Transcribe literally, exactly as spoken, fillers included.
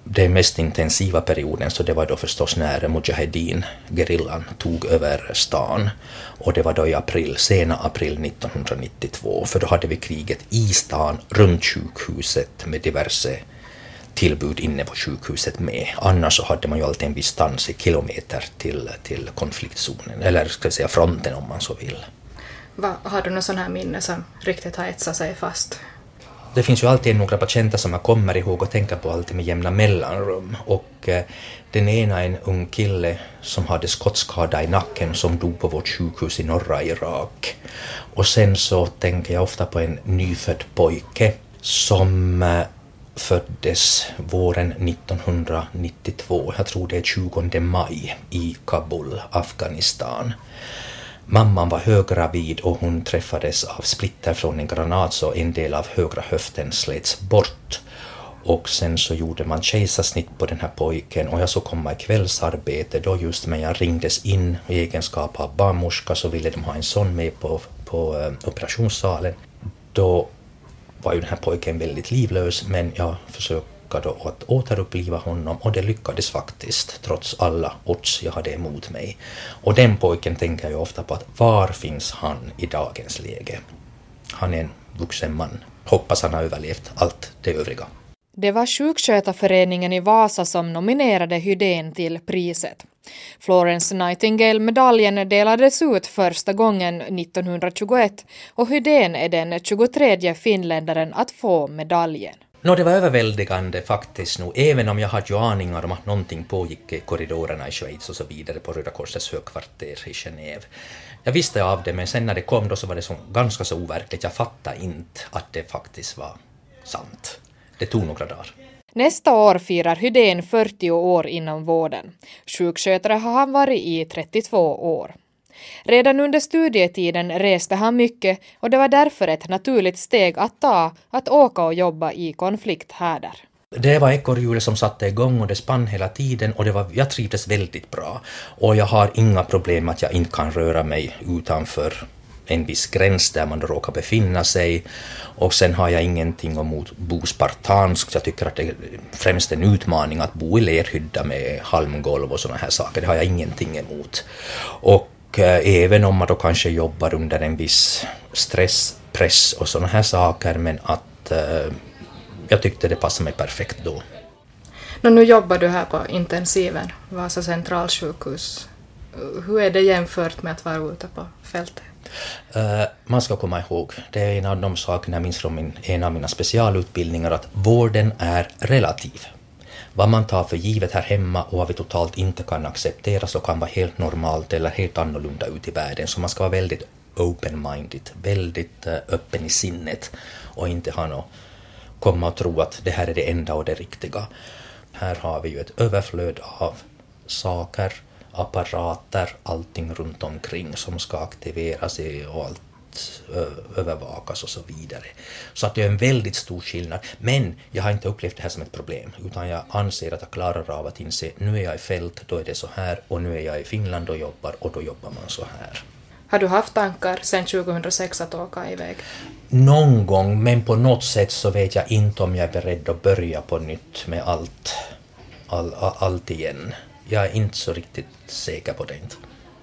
den mest intensiva perioden, så det var då förstås när Mujahedin-gerillan tog över stan. Och det var då i april, sena april nittonhundranittiotvå, för då hade vi kriget i stan runt sjukhuset med diverse tillbud inne på sjukhuset med. Annars så hade man ju alltid en distans i kilometer till, till konfliktzonen, eller ska jag säga fronten om man så vill. Va, har du någon sån här minne som riktigt har etsat sig fast? Det finns ju alltid några patienter som man kommer ihåg och tänker på alltid med jämna mellanrum. Och eh, den ena är en ung kille som hade skottskada i nacken som dog på vårt sjukhus i norra Irak. Och sen så tänker jag ofta på en nyfödd pojke som eh, föddes våren nittonhundranittiotvå. Jag tror det är tjugonde maj i Kabul, Afghanistan. Mamman var höggravid och hon träffades av splitter från en granat, så en del av högra höften slets bort. Och sen så gjorde man kejsarsnitt på den här pojken och jag så komma i kvällsarbete då just när jag ringdes in i egenskap av barnmorska, så ville de ha en son med på, på uh, operationssalen. Då var ju den här pojken väldigt livlös, men jag försökte då att återuppliva honom och det lyckades faktiskt trots alla odds jag hade emot mig. Och den pojken tänker jag ofta på, att var finns han i dagens läge? Han är en vuxen man. Hoppas han har överlevt allt det övriga. Det var Sjukskötarföreningen i Vasa som nominerade Hydén till priset. Florence Nightingale-medaljen delades ut första gången nittonhundratjugoett och Hydén är den tjugotredje finländaren att få medaljen. Nå, det var överväldigande faktiskt nu, även om jag hade ju aningar om att någonting pågick i korridorerna i Schweiz och så vidare på Röda Korsets högkvarter i Genève. Jag visste av det, men sen när det kom då så var det så ganska så overkligt. Jag fattade inte att det faktiskt var sant. Det tog några dagar. Nästa år firar Hydén fyrtio år inom vården. Sjukskötare har han varit i trettiotvå år. Redan under studietiden reste han mycket och det var därför ett naturligt steg att ta att åka och jobba i konflikthärdar. Det var ekorrhjulet som satte igång och det spann hela tiden och det var, jag trivdes väldigt bra. Och jag har inga problem att jag inte kan röra mig utanför en viss gräns där man råkar befinna sig. Och sen har jag ingenting emot bo spartanskt. Jag tycker att det är främst en utmaning att bo i lerhydda med halmgolv och sådana här saker. Det har jag ingenting emot. Och även om man då kanske jobbar under en viss stress, press och sådana här saker, men att eh, jag tyckte det passade mig perfekt då. Nå, nu jobbar du här på intensiven, Vasa centralsjukhus. Hur är det jämfört med att vara ute på fältet? Uh, man ska komma ihåg, det är en av de sakerna jag minns från min, en av mina specialutbildningar, att vården är relativ. Vad man tar för givet här hemma och vad vi totalt inte kan acceptera så kan vara helt normalt eller helt annorlunda ut i världen. Så man ska vara väldigt open-minded, väldigt uh, öppen i sinnet och inte ha något, komma och tro att det här är det enda och det riktiga. Här har vi ju ett överflöd av saker, apparater, allting runt omkring som ska aktiveras och allt övervakas och så vidare. Så att det är en väldigt stor skillnad. Men jag har inte upplevt det här som ett problem, utan jag anser att jag klarar av att inse, nu är jag i fält, då är det så här, och nu är jag i Finland och jobbar, och då jobbar man så här. Har du haft tankar sedan tjugohundrasex att åka iväg? Någon gång, men på något sätt så vet jag inte om jag är beredd att börja på nytt med allt, all, all, allt igen. Jag är inte så riktigt säker på det inte.